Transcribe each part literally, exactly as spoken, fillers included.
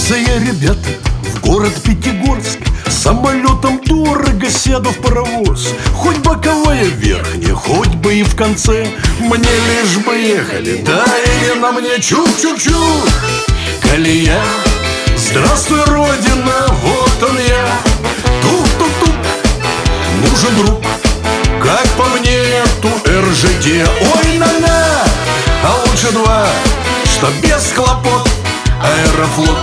Собрался я, ребята, в город Пятигорск. Самолетом дорого сяду в паровоз. Хоть боковая верхняя, хоть бы и в конце. Мне лишь бы ехали, да или на мне чук-чук-чук. Колея, здравствуй, Родина, вот он я. Тук-тук-тук, нужен друг, как по мне, эту эр жэ дэ. Ой, на-на, а лучше два, что без хлопот. Аэрофлот.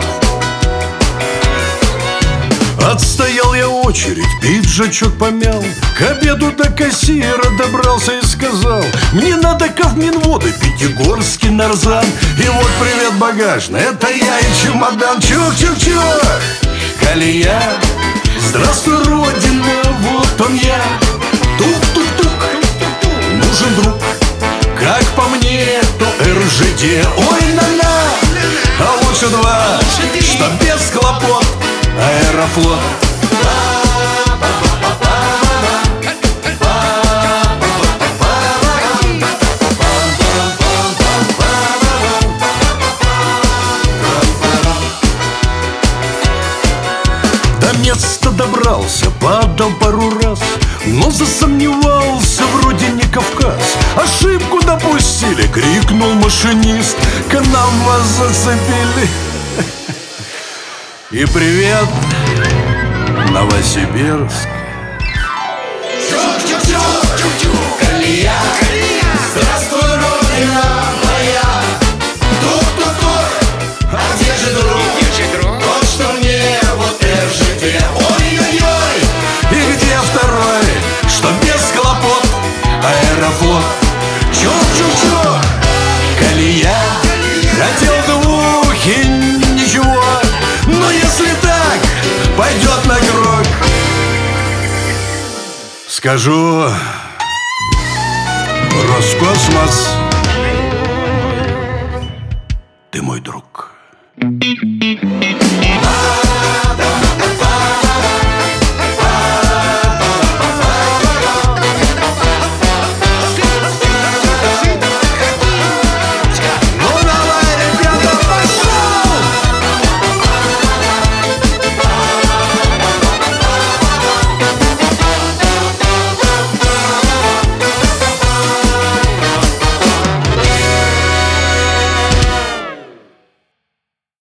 Отстоял я очередь, пиджачок помял. К обеду до кассира добрался и сказал: мне надо ковминводы, пятигорский нарзан. И вот привет, багажный, это я и чемодан. Чук-чук-чук, колея, здравствуй, Родина, вот он я. Тук-тук-тук, нужен друг, как по мне, то эр жэ дэ. Ой, на-на, а лучше два, что без хлопот. Аэрофлот. До места добрался, падал пару раз, но засомневался, вроде не Кавказ. Ошибку допустили, крикнул машинист: к нам вас зацепили. И привет, Новосибирск. Чук-чук-чук, колея, здравствуй, Родина моя. Тук-тук-тук, а где же друг? Тот, что мне вот эр жэ дэ. Ой-ой-ой, и где второй, что без хлопот? Аэрофлот. Чук-чук-чук, колея, хотел двух и ничего. Но если так пойдет на круг, скажу: Роскосмос, ты мой друг. а